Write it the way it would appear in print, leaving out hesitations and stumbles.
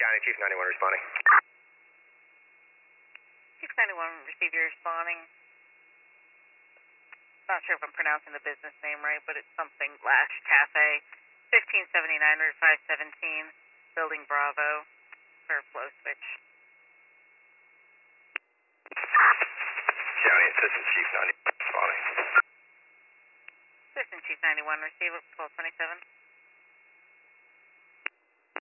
County, Chief 91 responding. Chief 91, receive your responding. Not sure if I'm pronouncing the business name right, but it's something Lash Cafe, 1579 Route 517, Building Bravo, for a flow switch. County Assistant Chief 91 responding. Assistant Chief 91, receive 1227.